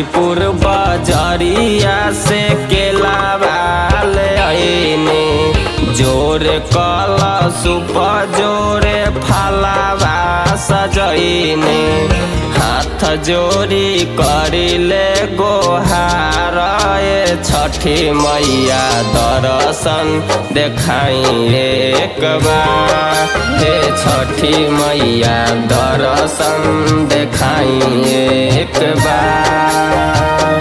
हाजीपुर बजरिया से केलावा ले आईनी, जोरे कलशुप जोरे फलावा सजईनी। हाथ जोड़ी करिले गोहार ए छठी मैया दर्शन देखाई एक बार, हे छठी मैया दर्शन देखाई एक बार।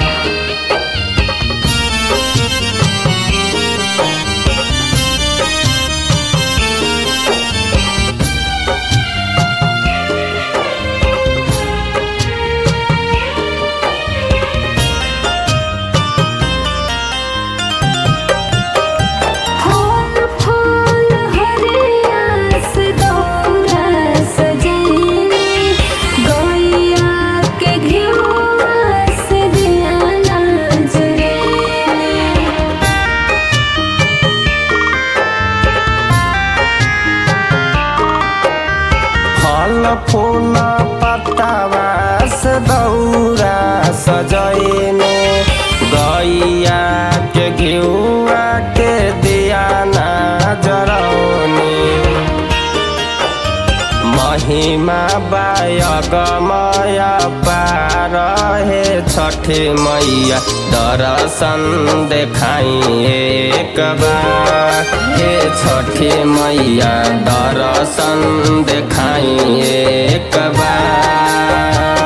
फूल पत्तावा से दौरा सजैने, गैया के घिउआ के दियाना जरौनी। महिमा बायगमय पार हे छठी मैया दर्शन देखाई एक बार, हे छठी मैया दर्शन देखाई एक बार।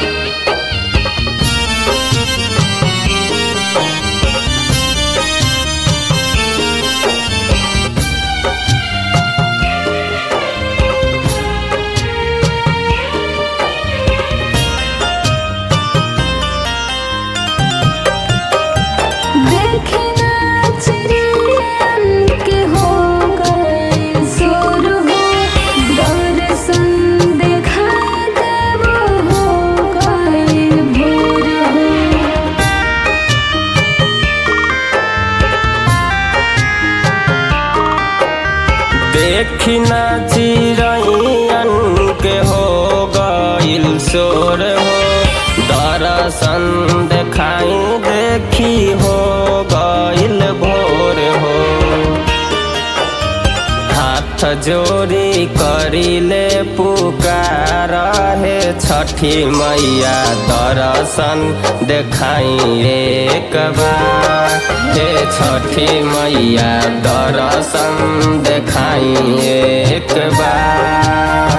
देखी ना चिरैयन के हो गइल शोर हो, दर्शन देखाई देखी हो गइल भोर हो। हाथ जोड़ी करिले पुकार हे छठी मैया दर्शन देखाई एक बार, हे छठी मैया दर्शन देखाई एक बार।